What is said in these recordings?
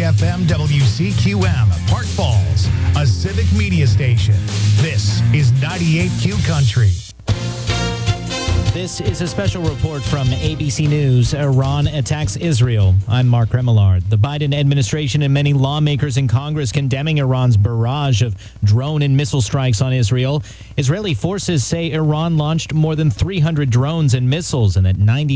FM WCQM, Park Falls, a civic media station. This is 98Q Country. This is a special report from ABC News. Iran attacks Israel. I'm Mark Remillard. The Biden administration and many lawmakers in Congress condemning Iran's barrage of drone and missile strikes on Israel. Israeli forces say Iran launched more than 300 drones and missiles and that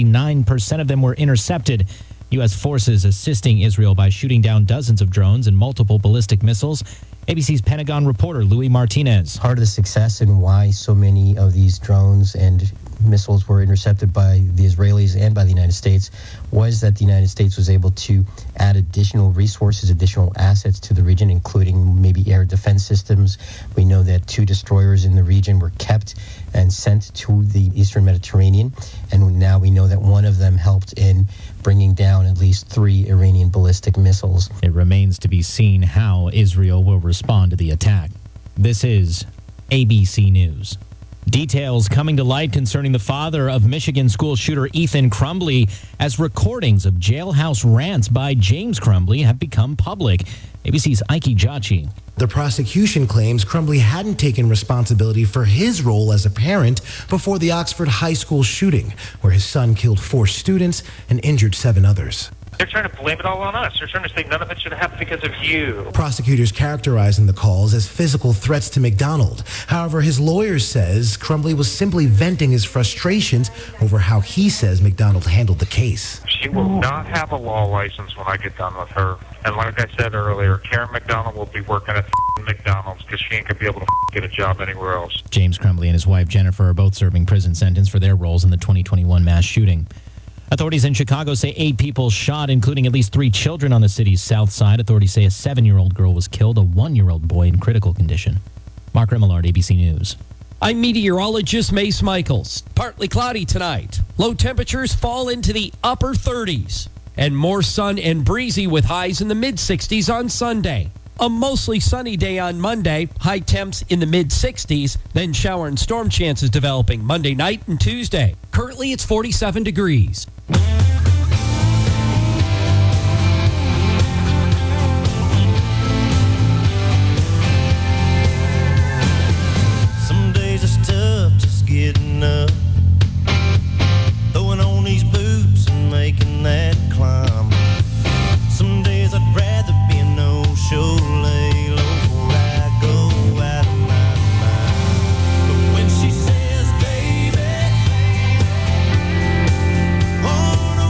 99% of them were intercepted. U.S. forces assisting Israel by shooting down dozens of drones and multiple ballistic missiles. ABC's Pentagon reporter Louis Martinez. Part of the success and why so many of these drones and missiles were intercepted by the Israelis and by the United States was that the United States was able to add additional resources, additional assets to the region, including maybe air defense systems. We know that 2 destroyers in the region were kept and sent to the Eastern Mediterranean, and now we know that one of them helped in bringing down at least 3 Iranian ballistic missiles. It remains to be seen how Israel will respond to the attack. This is ABC News. Details coming to light concerning the father of Michigan school shooter Ethan Crumbley as recordings of jailhouse rants by James Crumbley have become public. ABC's Ike Jachi. The prosecution claims Crumbley hadn't taken responsibility for his role as a parent before the Oxford High School shooting, where his son killed 4 students and injured 7 others. They're trying to blame it all on us. They're trying to say none of it should have happened because of you. Prosecutors characterizing the calls as physical threats to McDonald. However, his lawyer says Crumbley was simply venting his frustrations over how he says McDonald handled the case. She will not have a law license when I get done with her. And like I said earlier, Karen McDonald will be working at McDonald's because she ain't going to be able to get a job anywhere else. James Crumbley and his wife Jennifer are both serving prison sentence for their roles in the 2021 mass shooting. Authorities in Chicago say 8 people shot, including at least 3 children on the city's south side. Authorities say a 7-year-old girl was killed, a 1-year-old boy in critical condition. Mark Remillard, ABC News. I'm meteorologist Mace Michaels. Partly cloudy tonight. Low temperatures fall into the upper 30s. And more sun and breezy with highs in the mid-60s on Sunday. A mostly sunny day on Monday, high temps in the mid-60s, then shower and storm chances developing Monday night and Tuesday. Currently, it's 47 degrees. Some days it's tough just getting up, throwing on these boots and making that climb. Some days I'd rather be a no-show, lay low before I go out of my mind. But when she says, baby, oh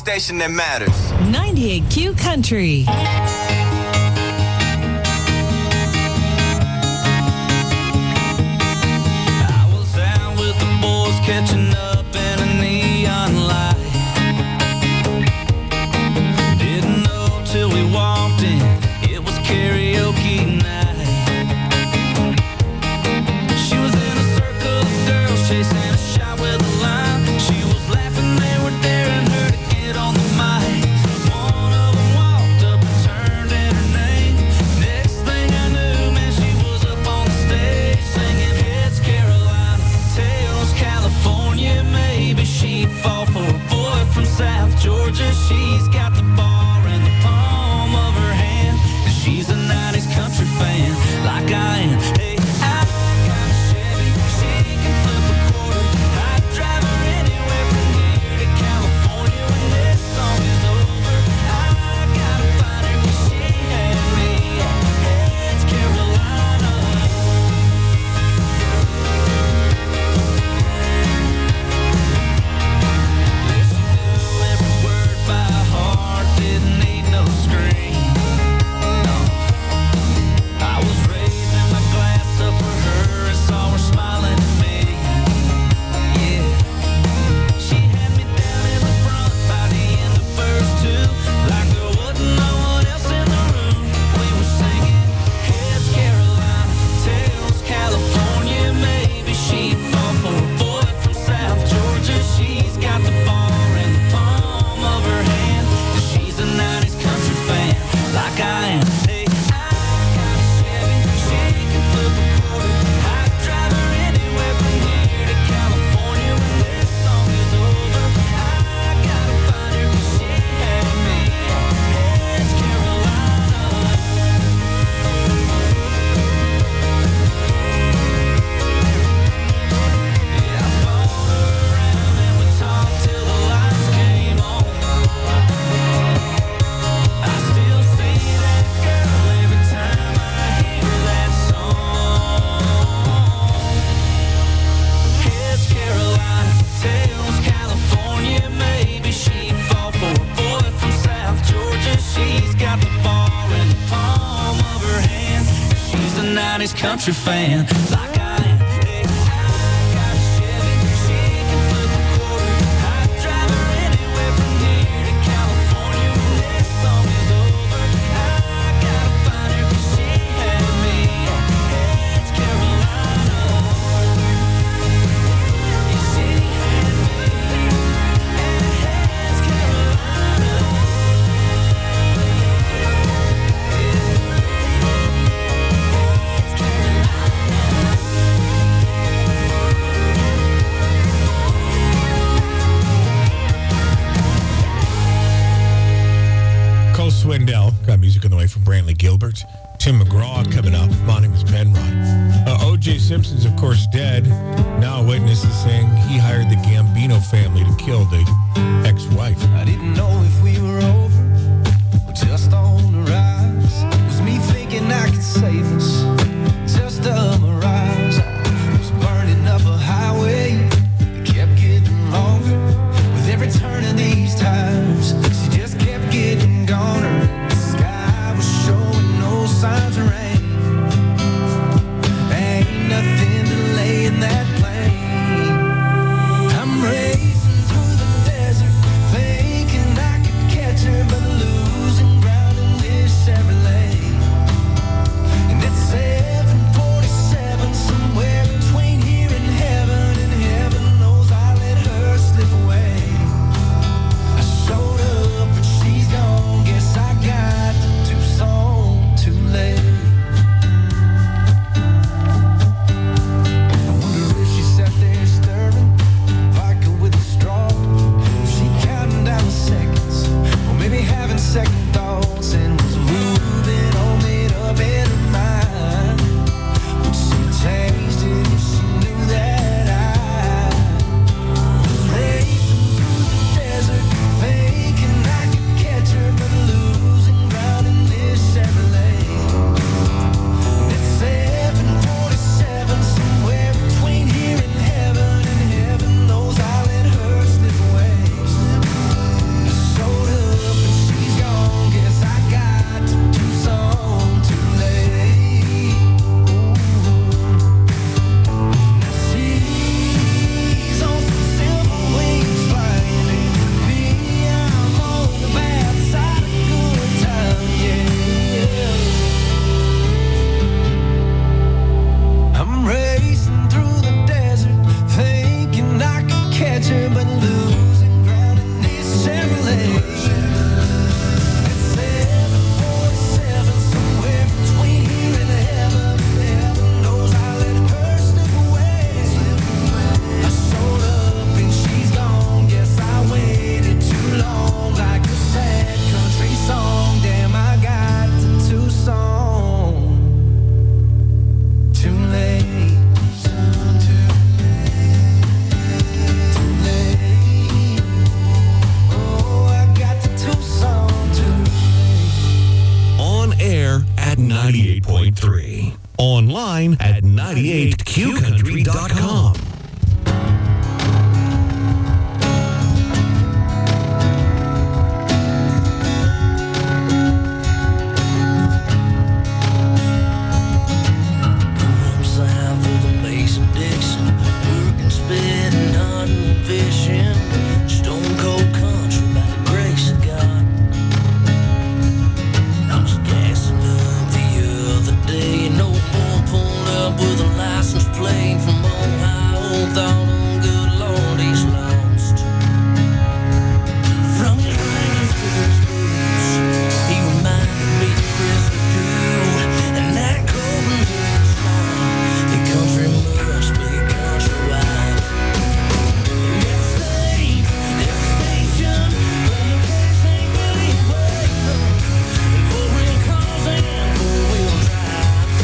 station that matters. 98Q Country. I was out with the boys catching up in a neon light. Didn't know till we walked in, it was karaoke night. She was in a circle of girls chasing a shot with a line. She was laughing, they were daring her to get on the mic. One of them walked up and turned in her name. Next thing I knew, man, she was up on the stage singing Heads Carolina, Tails California. Maybe she'd fall for a boy from South Georgia. She's got the bar in the palm of her hand, and she's a 90s country fan like I am. Hey, I got a Chevy, she can flip a quarter. I'd drive her anywhere from here to California when this song is over. I gotta find her 'cause she had me at Heads Carolina. Every word by heart, didn't need no screen. No, I was raising my glass up for her and saw her smiling at me. Yeah, she had me down in the front by the end of verse 2, like there wasn't no one else in the room. We were singing Heads Carolina, Tails California. Maybe she'd fall for a boy from South Georgia. She's got the bar in the palm of her hand, and she's a 90s country fan like I am. Hey, I got a Chevy, she can flip a quarter. I'd drive her anywhere from here to California when this song is over. I gotta find her 'cause she had me at Heads Carolina. Yeah, I followed her around and we talked till the lights came on. I still see that girl every time I hear that song. Heads Carolina, Tails California. Maybe she'd fall for a boy from South Georgia. She's got the bar in the palm of her hand. She's a 90s country fan like I am. Hey, I got a Chevy, she can flip a quarter. I'd drive her anywhere from here to California when this song is over. I gotta find her 'cause she had me at Heads Carolina. Yeah, she had me at Heads Carolina. Cole Swindell got music on the way from Brantley Gilbert. Tim McGraw coming up. My name is Penrod. O.J. Simpson's, of course, dead. Now a witness is saying he hired the Gambino family to kill the ex-wife. I didn't know if we were over or just on the rise. It was me thinking I could save us, just a mirage. I was burning up a highway that kept getting longer. With every turn of these tires, she just kept getting goner. The sky was showing no signs of rain. Ain't nothing delaying that plane. I'm racing through the desert, thinking I could catch her, but losing ground in this Chevrolet. And it's 98.3. Online at 98qcountry.com. With a license plate from Ohio, thought on good Lord he's lost. From his rags to his boots, he reminded me of Chris LeDoux, and that Copenhagen smile. The country must be countrywide. There's a state, there's a station, playing cash ain't really waiting, and foreign cars and four-wheel drive.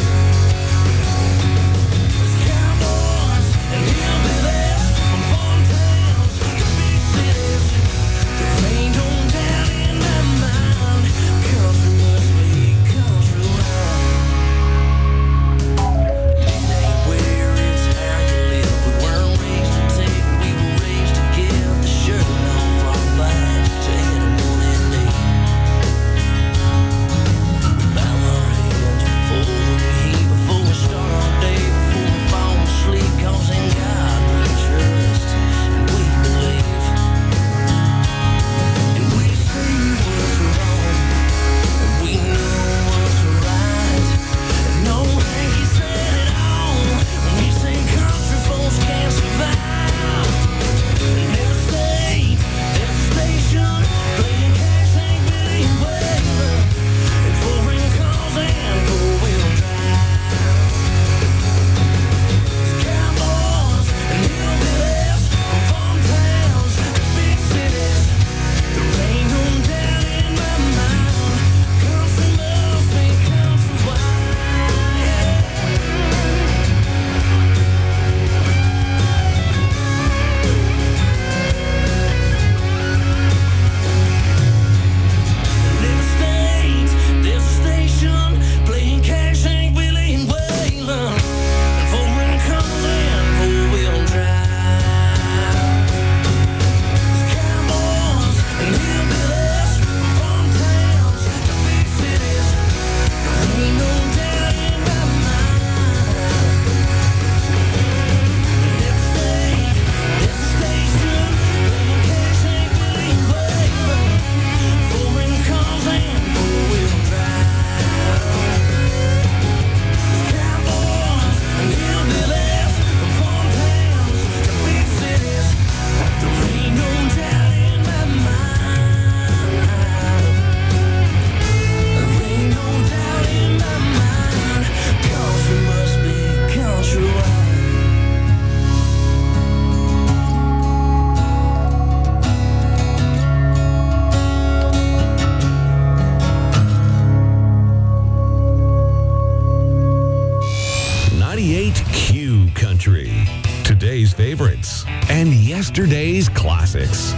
Today's favorites and yesterday's classics.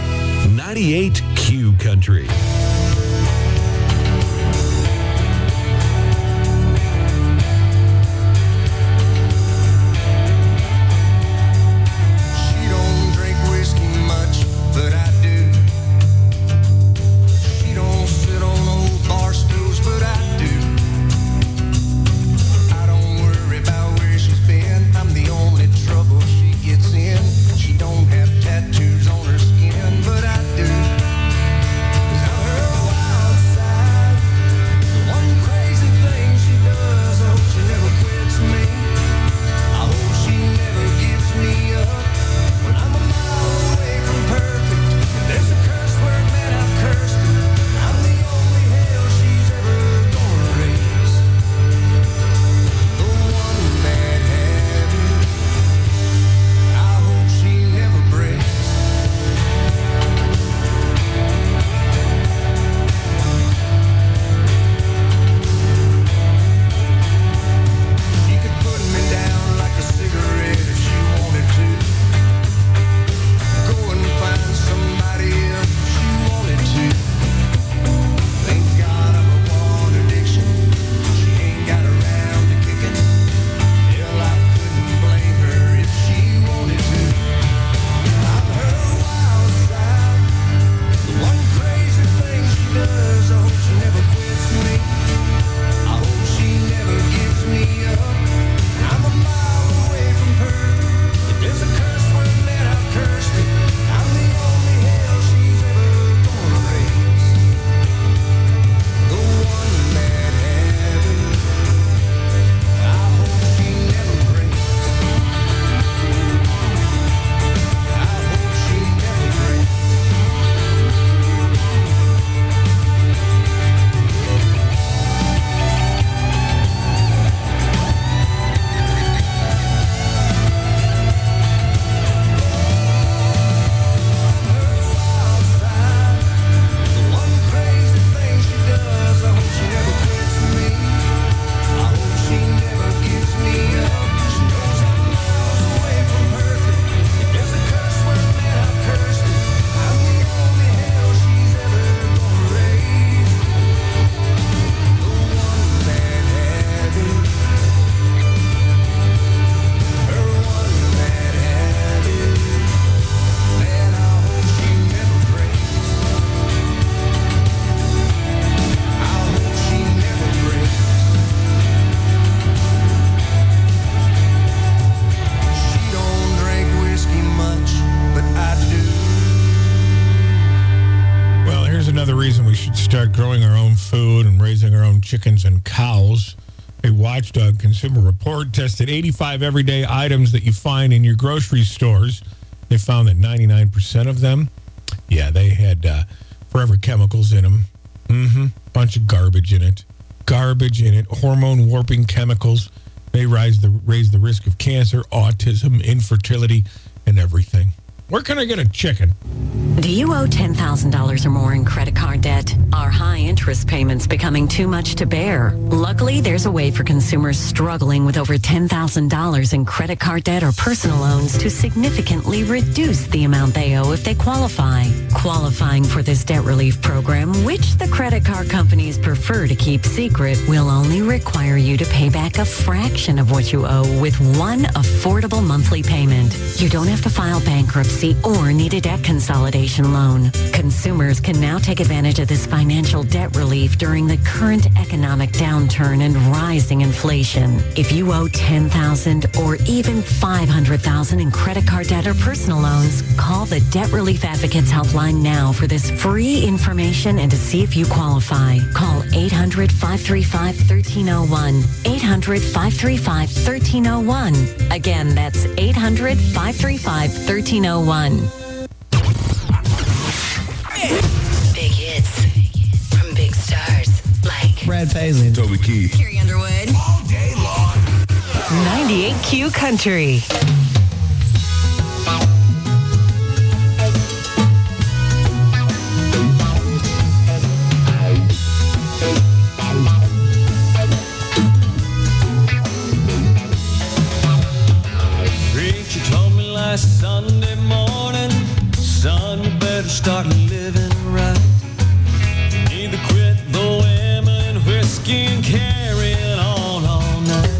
98Q Country. She don't drink whiskey much, but I do. She don't sit on old bar stools, but I do. I don't worry about where she's been. I'm the only trouble she gets in. She don't have tattoos on her skin, but I do. 'Cause I'm her start growing our own food and raising our own chickens and cows. A Watchdog consumer report tested 85 everyday items that you find in your grocery stores. They found that 99% of them, they had forever chemicals in them. Bunch of garbage in it. Hormone warping chemicals. They raise the risk of cancer, autism, infertility, and everything. Where can I get a chicken? Do you owe $10,000 or more in credit card debt? Are high interest payments becoming too much to bear? Luckily, there's a way for consumers struggling with over $10,000 in credit card debt or personal loans to significantly reduce the amount they owe if they qualify. Qualifying for this debt relief program, which the credit card companies prefer to keep secret, will only require you to pay back a fraction of what you owe with one affordable monthly payment. You don't have to file bankruptcy or need a debt consolidation loan. Consumers can now take advantage of this financial debt relief during the current economic downturn and rising inflation. If you owe $10,000 or even $500,000 in credit card debt or personal loans, call the Debt Relief Advocates Helpline now for this free information and to see if you qualify. Call 800-535-1301. 800-535-1301. Again, that's 800-535-1301. Big hits from big stars like Brad Paisley, Toby Keith, Carrie Underwood. all day long. 98Q Country. Preacher told me last Sunday morning, son, you better start living right. You need to quit the women and whiskey and carrying on all night.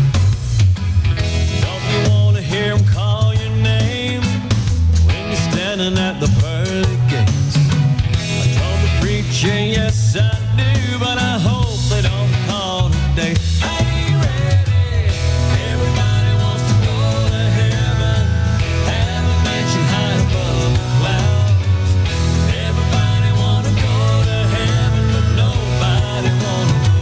Don't you want to hear them call your name when you're standing at the pearly gates? I told the preacher, yes I do, but I hope they don't call today. I ain't ready. Everybody wants to go to heaven, have a mansion high above the clouds. Everybody wanna go to heaven, but nobody wanna go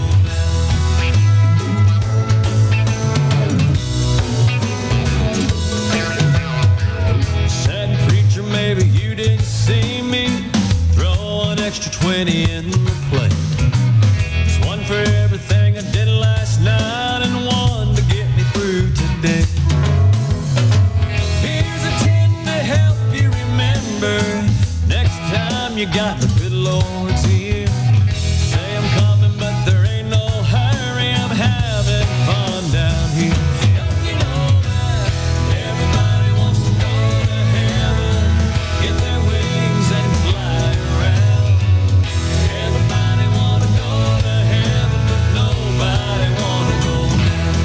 down. Said preacher, maybe you didn't see me throw an extra 20 in the plate. It's one for everything I did last night and one to get me through today. Here's a 10 to help you remember next time you got the good Lord's ear. Say I'm coming, but there ain't no hurry. I'm having fun down here. Don't you know that everybody wants to go to heaven, get their wings and fly around. Everybody wanna go to heaven, but nobody wanna go down.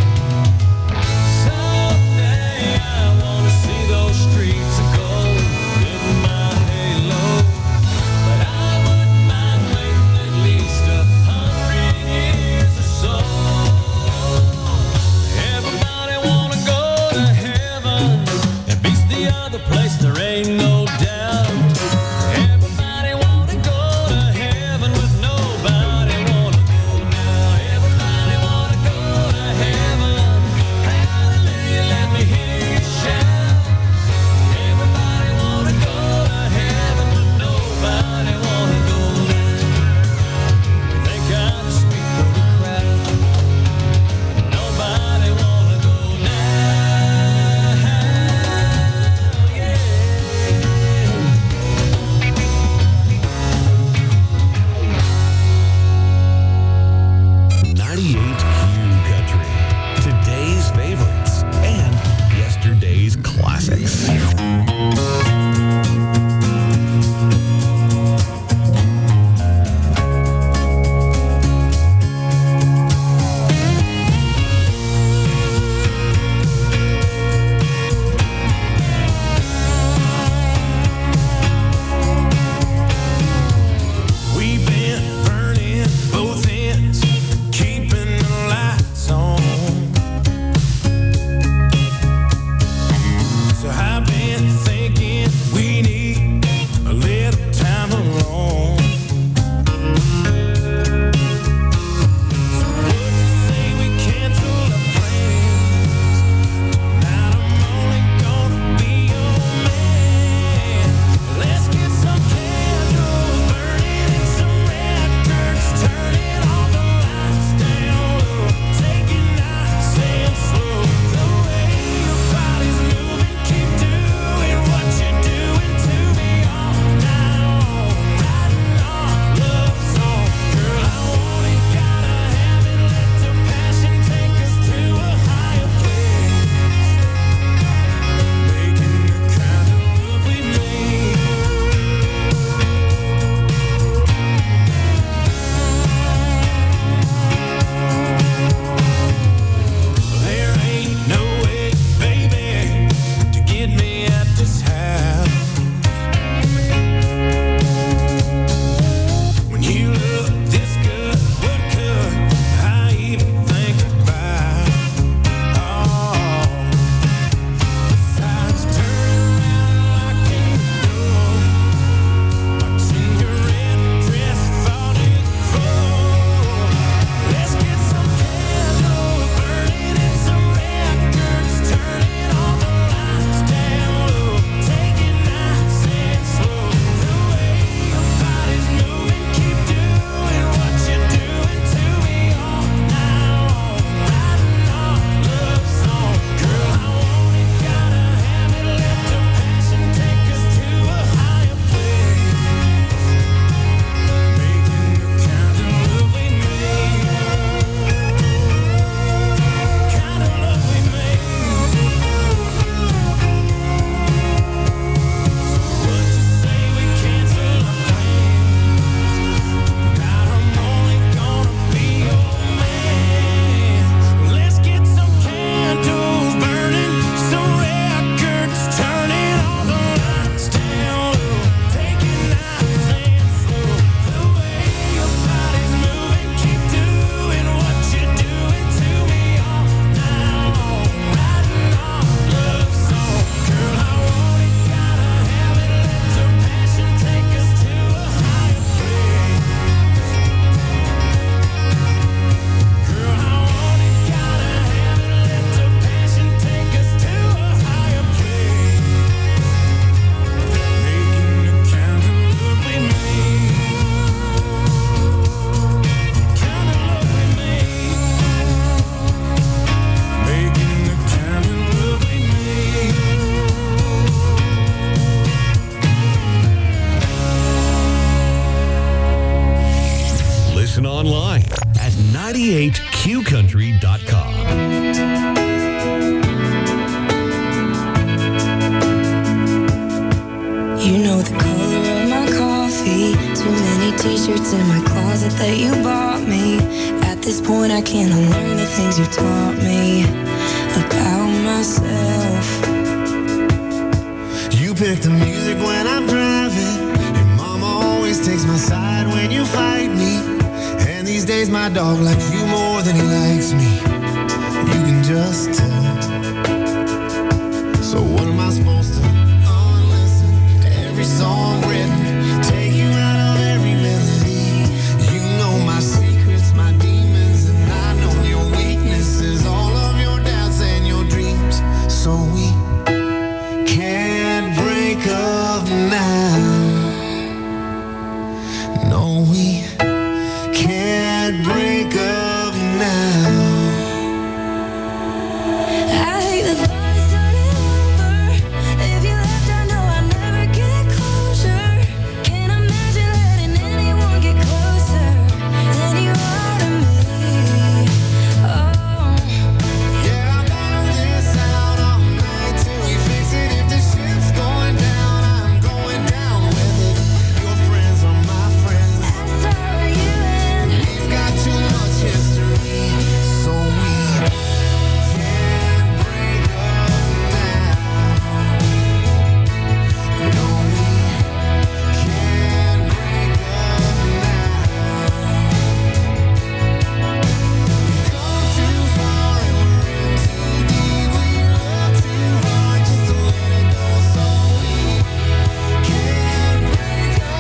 Someday I wanna see those streets of gold in my halo, but I would 98qcountry.com. You know the color of my coffee. Too many t-shirts in my closet that you bought me. At this point I can't unlearn the things you taught me about myself. You pick the music when I'm driving, and mama always takes my side when you fight me. And these days my dog likes you more than he likes me. You can just tell. So what am I supposed to unlisten to every song written, take you out of every melody? You know my secrets, my demons, and I know your weaknesses, all of your doubts and your dreams. So we can't break up now. No, we can't break up now. I hate the thought of starting over. If you left, I know I'd never get closure. Can't imagine letting anyone get closer than you are to me. Oh, Yeah, I bottle this out all night till we fix it. If the ship's going down, I'm going down with it. Your friends are my friends. so are you and We've got too much history, so we can't break up now. No, we can't break up now. We've gone too far and we're in too deep. We love too hard just to let it go, so we can't break up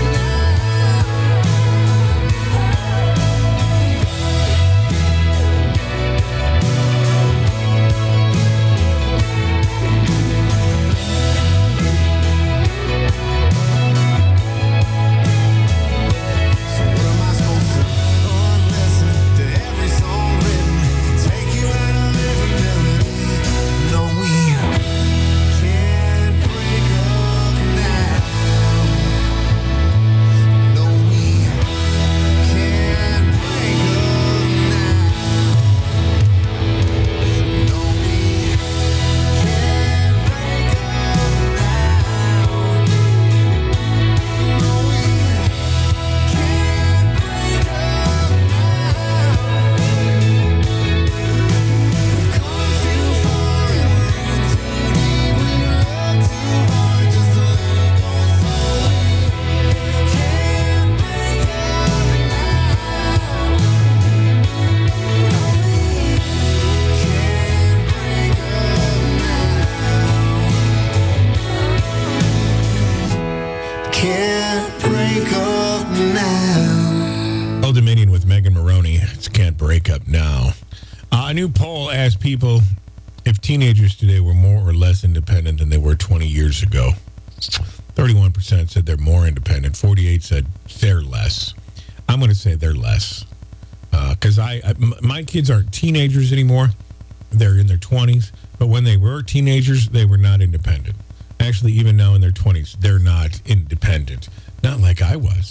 So what am I supposed to unlisten to every song written, take you out of every melody? No, we can't break up now. No, we can't break up now. No, we can't break up now. No, we can't break up now. Old Dominion with Megan Maroney. It's Can't Break Up Now. A new poll asked people if teenagers today were more or less independent than they were 20 years ago. 31% said they're more independent. 48% said they're less. I'm going to say they're less. Because my kids aren't teenagers anymore. They're in their 20s. But when they were teenagers, they were not independent. Actually, even now in their 20s, they're not independent. Not like I was.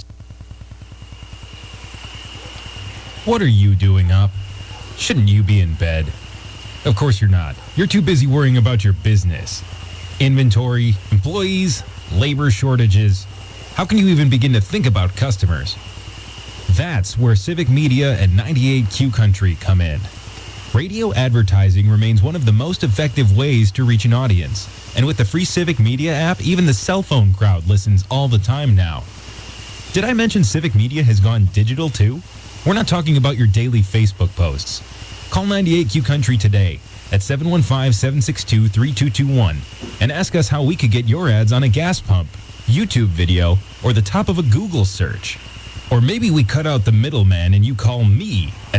What are you doing up? Shouldn't you be in bed? Of course you're not. You're too busy worrying about your business. Inventory, employees, labor shortages. How can you even begin to think about customers? That's where Civic Media and 98Q Country come in. Radio advertising remains one of the most effective ways to reach an audience. And with the free Civic Media app, even the cell phone crowd listens all the time now. Did I mention Civic Media has gone digital too? We're not talking about your daily Facebook posts. Call 98Q Country today at 715-762-3221 and ask us how we could get your ads on a gas pump, YouTube video, or the top of a Google search. Or maybe we cut out the middleman and you call me at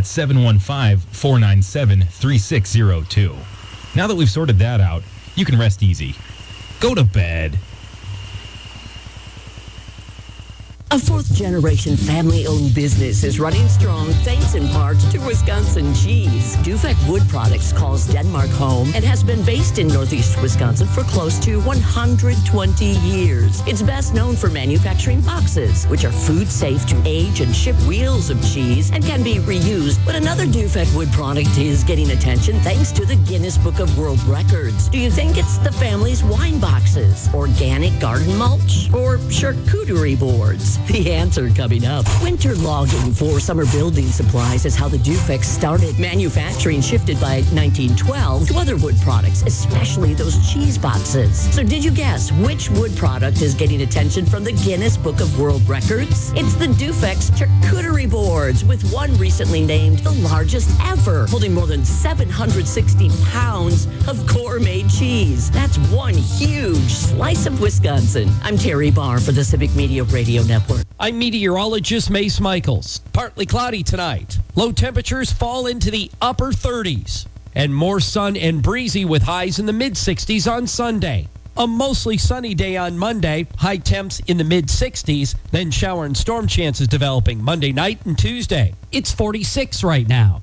715-497-3602. Now that we've sorted that out, you can rest easy. Go to bed. A fourth-generation family-owned business is running strong thanks in part to Wisconsin cheese. Dufek Wood Products calls Denmark home and has been based in Northeast Wisconsin for close to 120 years. It's best known for manufacturing boxes, which are food safe to age and ship wheels of cheese and can be reused. But another Dufek Wood product is getting attention thanks to the Guinness Book of World Records. Do you think it's the family's wine boxes, organic garden mulch, or charcuterie boards? The answer coming up. Winter logging for summer building supplies is how the Dufeks started. Manufacturing shifted by 1912 to other wood products, especially those cheese boxes. So did you guess which wood product is getting attention from the Guinness Book of World Records? It's the Dufeks charcuterie boards, with one recently named the largest ever, holding more than 760 pounds of gourmet cheese. That's one huge slice of Wisconsin. I'm Terry Barr for the Civic Media Radio Network. I'm meteorologist Mace Michaels. Partly cloudy tonight. Low temperatures fall into the upper 30s. And more sun and breezy with highs in the mid-60s on Sunday. A mostly sunny day on Monday. High temps in the mid-60s. Then shower and storm chances developing Monday night and Tuesday. It's 46 right now.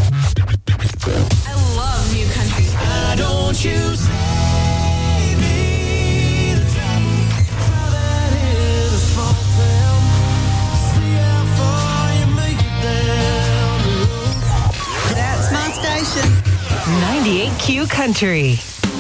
I love new country. Why don't you save me the trouble? Try that in a small town. See how far you make it down the road. That's my station. 98Q Country.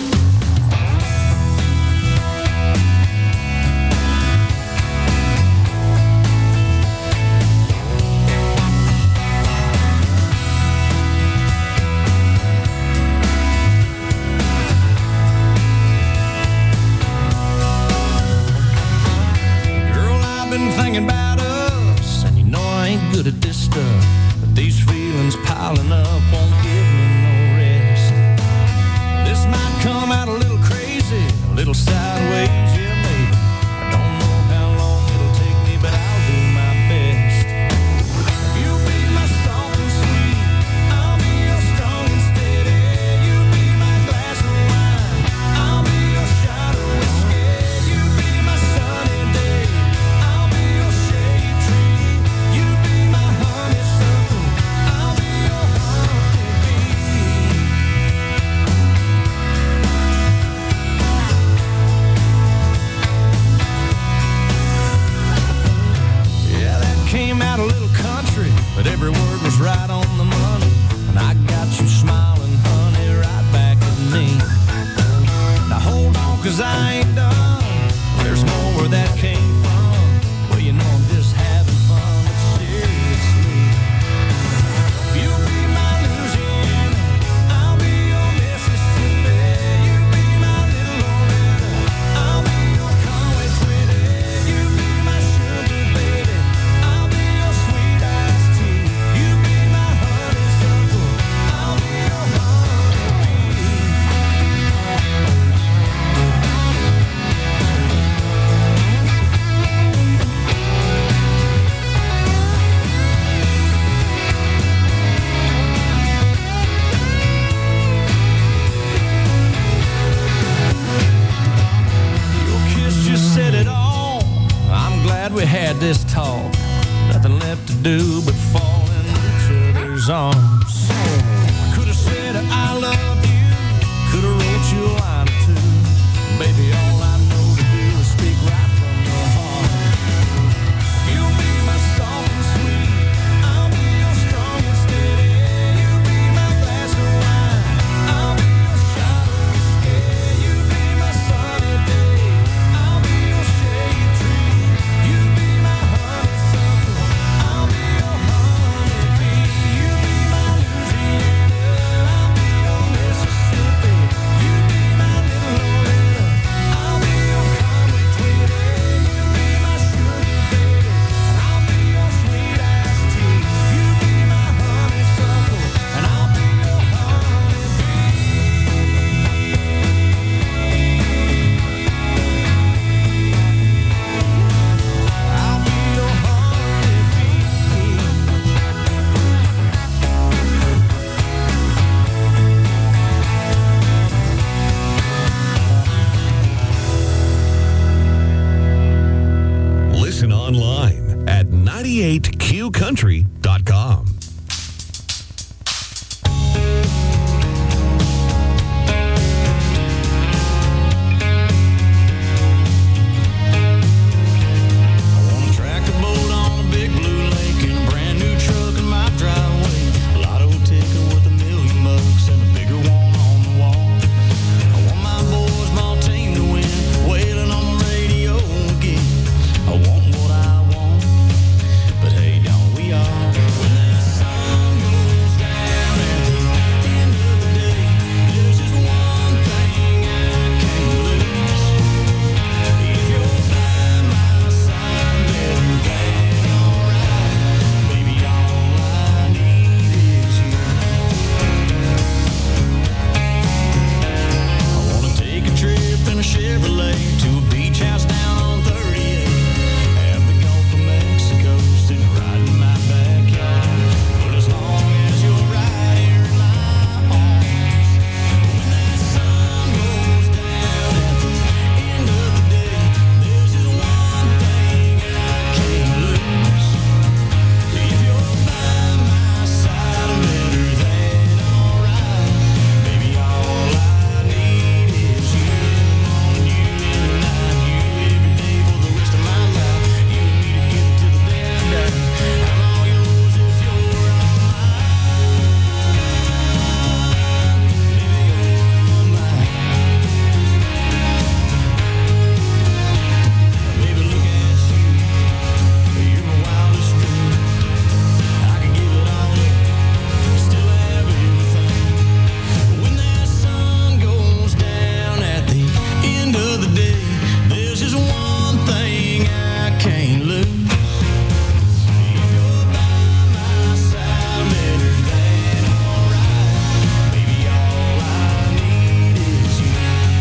Thinking about us, and you know I ain't good at this stuff, but these feelings piling up won't give me no rest. This might come out a little crazy, a little sideways, yeah maybe. I don't know how long it'll take me, but I'll do my best. You'll be my soft and sweet, I'll be your strong and steady. You'll be my glass of wine, I'll be your shot of whiskey. You'll be my sunny day, came out a little country, but every word was right on the money. And I got you smiling, honey, right back at me. Now hold on, 'cause I ain't done. There's more where that came from. Well, you know I'm just having fun, but seriously. You'll be my Louisiana, I'll be your Mississippi. You'll be my little Loretta, I'll be your Conway Twitty. You'll be my sugar baby, I'll be your sweet iced tea. You'll be my honeysuckle, I'll be your honeybee. Your kiss just said it all. I'm glad we had this talk. Nothing left to do but fall in each other's arms. Could have said I love you, could have wrote you a line or two. Baby, all I know to do is speak right from the heart. You'll be my soft and sweet, I'll be your strong and steady. You'll be my glass of wine, I'll be your shot of whiskey. You'll be my sunny day, I'll be your shade tree. You'll be my honeysuckle, I'll be your honeybee. You'll be my 98QCountry.com. Tractor boat on a big blue lake and a brand new truck in my driveway. Lotto ticket worth $1 million and a bigger one on the wall. I want my boys' ball team to win, wailing on the radio again. I want what I want, but hey, don't we all? When that sun goes down at the end of the day, there's just one thing I can't lose. If you're by my side, better than alright. Baby, all I need is you. I wanna take a trip in a Chevrolet to a beach house down on 38. Have the Gulf of Mexico sitting right in my backyard. But as long as you're right here in my arms, when that sun goes down at the end of the day, there's just one thing I can't lose. If you're by my side, I'm better than alright. Baby, all I need is you. Wanting you in the night, you every day for the rest of my life. You and me together till the day I die. I'm all yours if you're all mine. Baby, look at you. You're my wildest dream. I can give it all up, still have everything. When that sun goes down at the end of the day, there's just one thing I can't lose. If you're by my side, better than alright. Baby, all I need is you.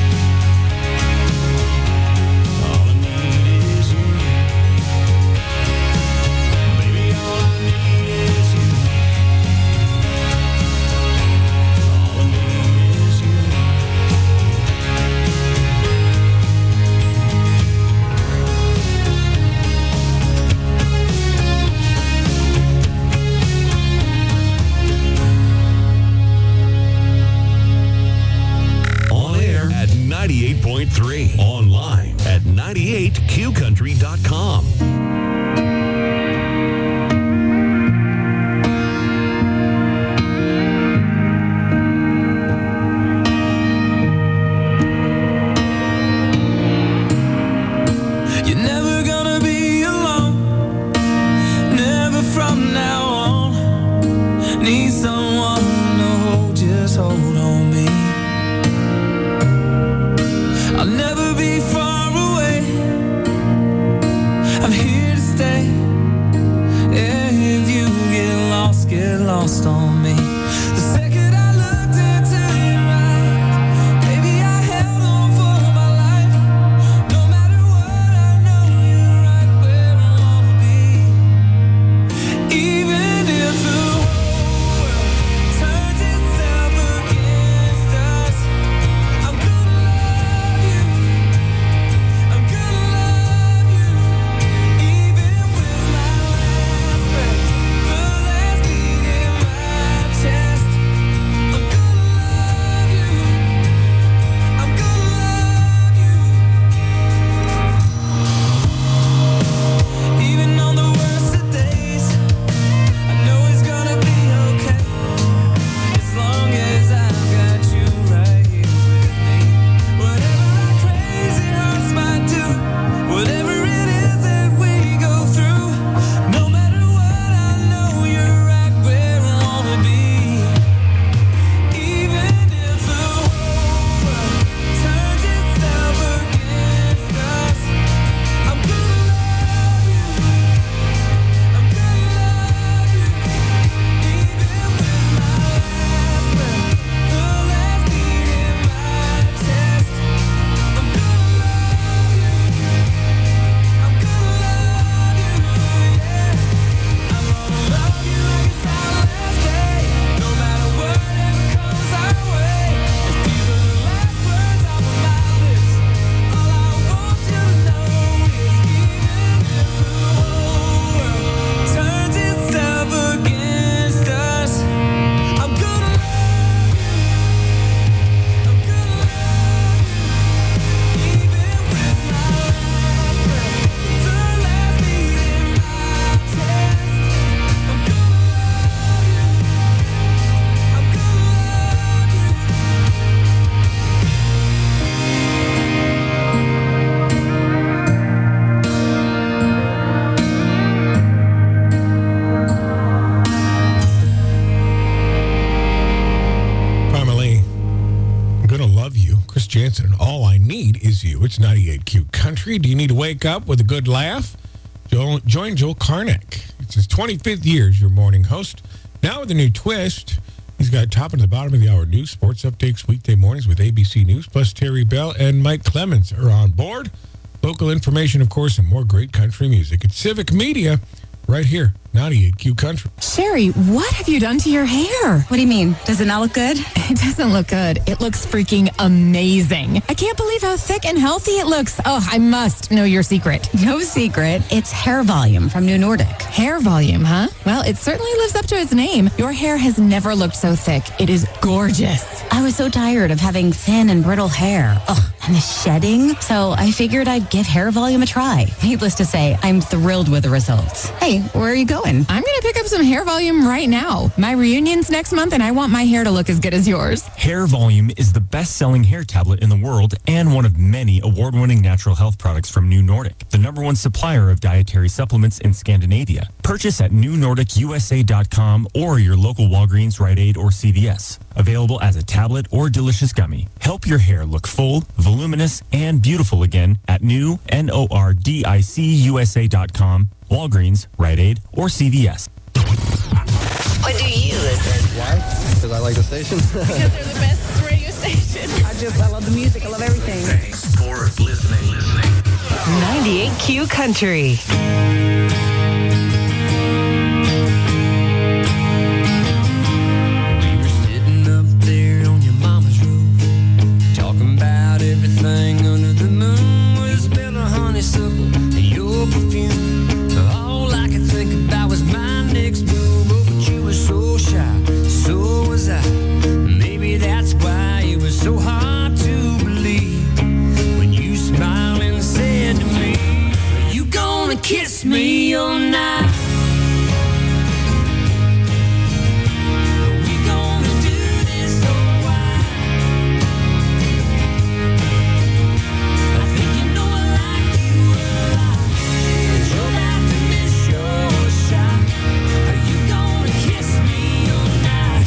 All I need is you. Baby, all I need is you. All I need is you. On air at 98.3. Online at 98QCountry.com. You're never gonna be alone, never from now on. Need someone to hold, just hold on me. I'll never be far away. I'm here praise you. It's 98Q Country. Do you need to wake up with a good laugh? Join Joel Karnak. It's his 25th year as your morning host. Now with a new twist. He's got top and the bottom of the hour news, sports updates weekday mornings with ABC News, plus Terry Bell and Mike Clemens are on board. Local information, of course, and more great country music. It's Civic Media right here, 98Q Country. Sherry, what have you done to your hair? What do you mean? Does it not look good? It doesn't look good. It looks freaking amazing. I can't believe how thick and healthy it looks. Oh, I must know your secret. No secret. It's Hair Volume from New Nordic. Hair Volume, huh? Well, it certainly lives up to its name. Your hair has never looked so thick. It is gorgeous. I was so tired of having thin and brittle hair. Oh, and the shedding. So I figured I'd give Hair Volume a try. Needless to say, I'm thrilled with the results. Hey, where are you going? I'm going to pick up some Hair Volume right now. My reunion's next month, and I want my hair to look as good as yours. Hair Volume is the best-selling hair tablet in the world and one of many award-winning natural health products from New Nordic, the #1 supplier of dietary supplements in Scandinavia. Purchase at newnordicusa.com or your local Walgreens, Rite Aid, or CVS. Available as a tablet or delicious gummy. Help your hair look full, voluminous, and beautiful again at newnordicusa.com, Walgreens, Rite Aid, or CVS. What do you listen? Why? Because I like the station. Because they're the best radio station. I love the music. I love everything. Thanks for listening. 98Q Country. We were sitting up there on your mama's roof, talking about everything under the moon. With a smell of honeysuckle and your perfume. All I could think about was my next move. Oh, but you were so shy, so was I. Maybe that's why it was so hard to believe when you smiled and said to me, "Are you gonna kiss me all night? Are we gonna do this all right? I think you know I like you a lot, but you're about to miss your shot. Are you gonna kiss me all night?"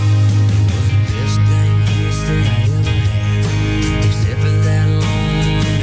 It was the best thing that I ever had, except for that long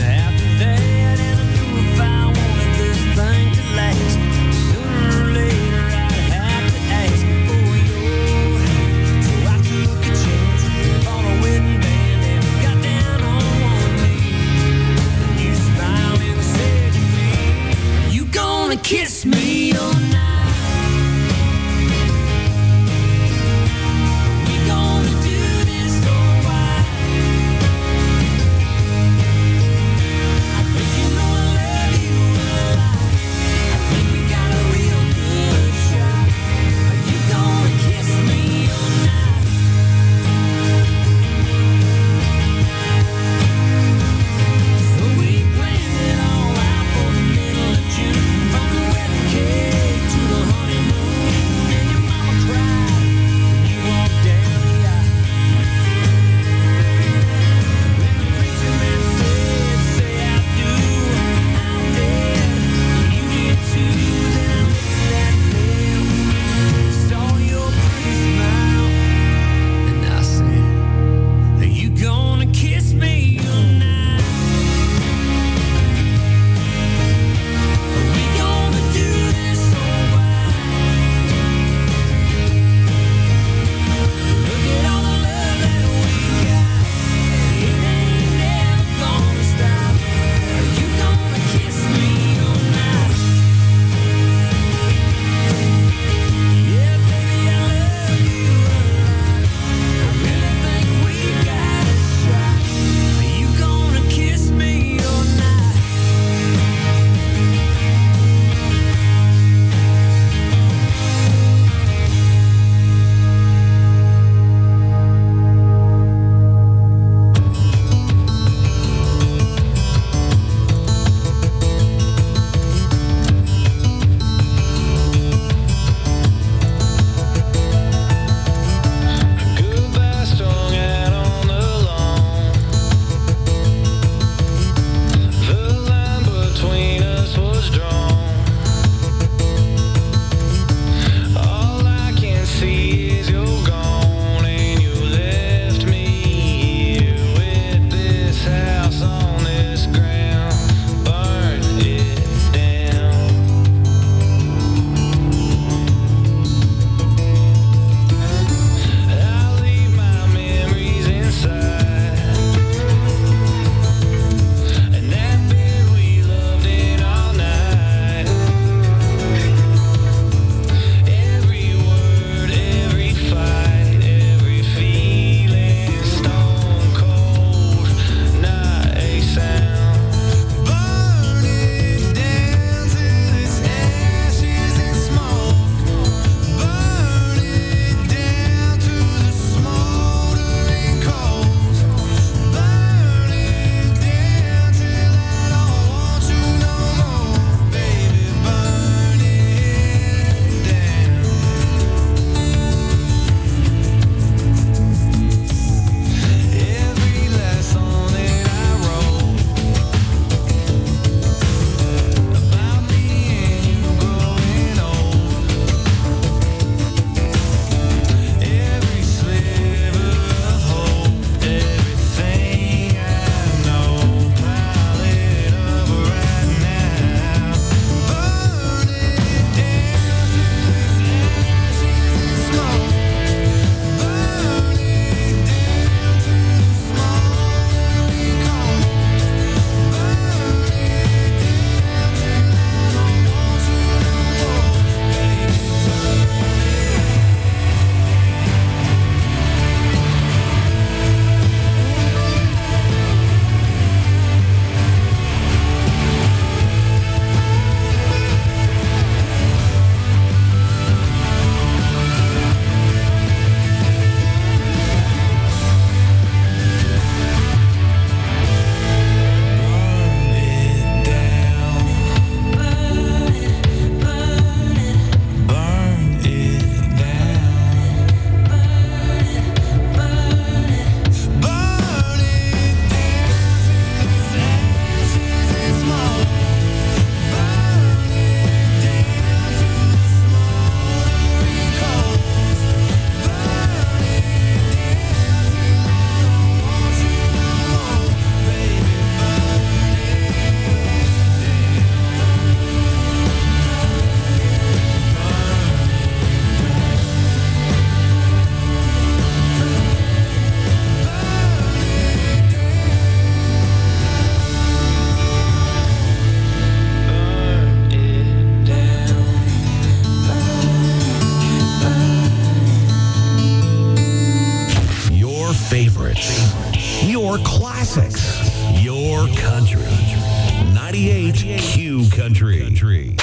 favorites, your classics, your country. 98 Q Country.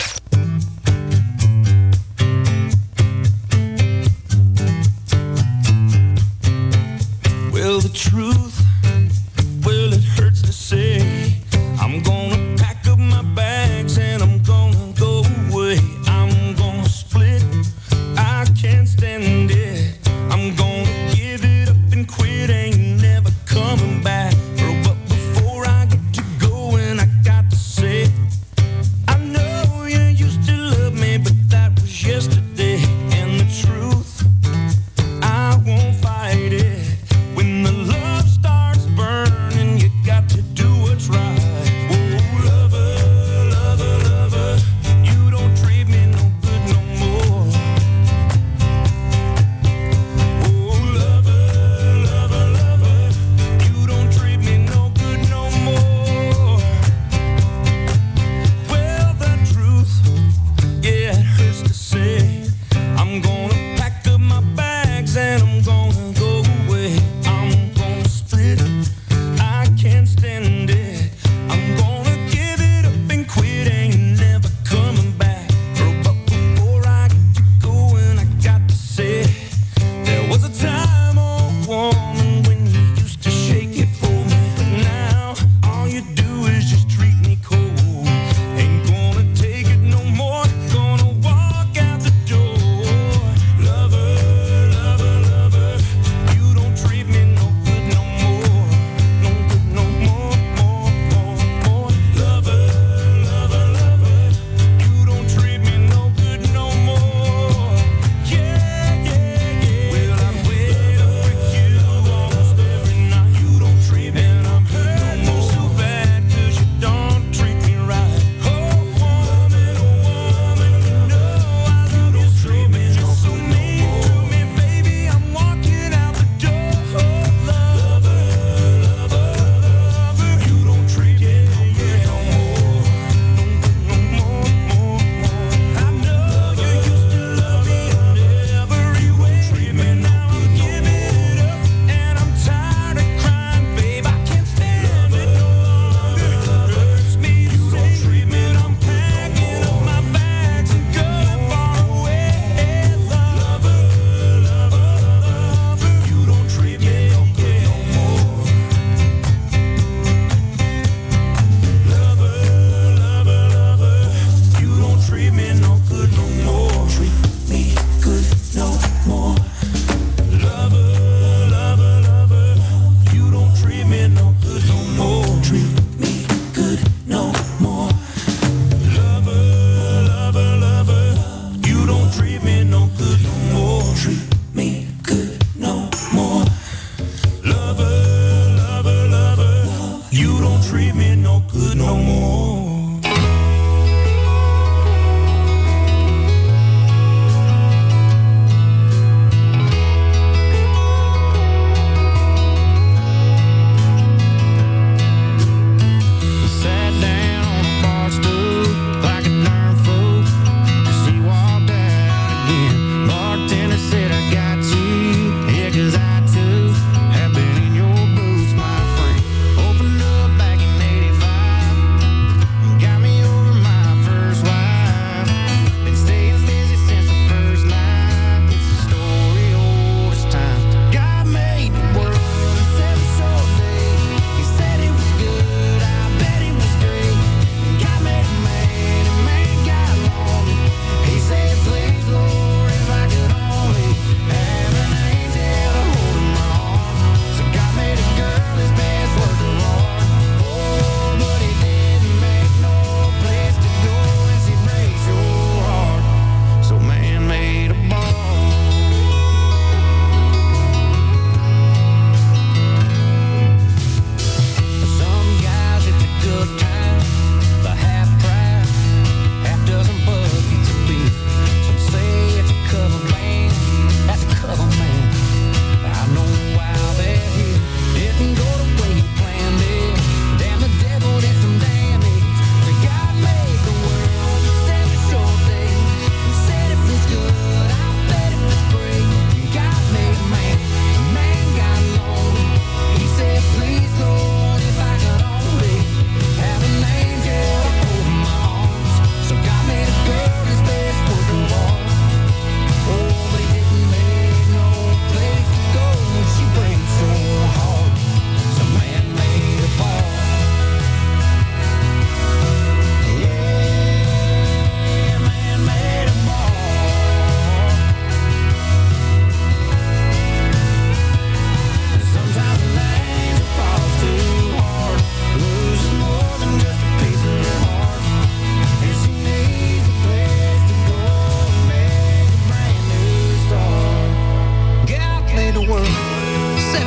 Well, the truth, well, it hurts to say. I'm gonna pack up my bags and I'm gonna go away. I'm gonna split, I can't stand it. I'm gonna give it up and quit, ain't never coming back. But before I get to going, I got to say, I know you used to love me, but that was yesterday. And the truth, I won't fight it. When the love starts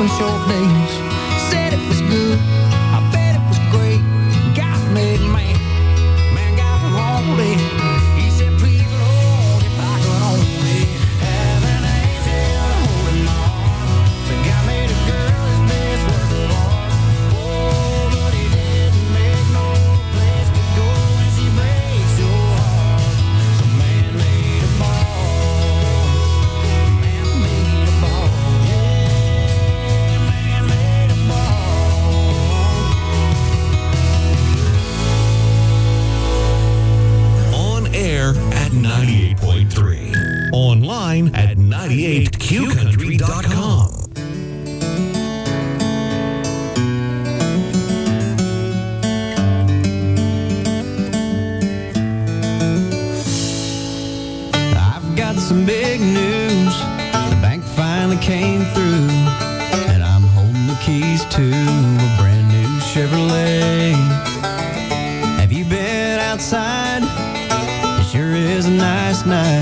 some short days. Said it was good, I bet it was great. God made man, man got the wrong day. He said, please Lord, if I could only have an angel holding my arm. So God made a girl his best work of art. Oh, but he didn't make no place to go when she breaks your heart. So man made a ball, man made a ball, yeah, man made a ball. On air at 98.3. Online at 98qcountry.com. I've got some big news. The bank finally came through, and I'm holding the keys to a brand new Chevrolet. Have you been outside? It sure is a nice night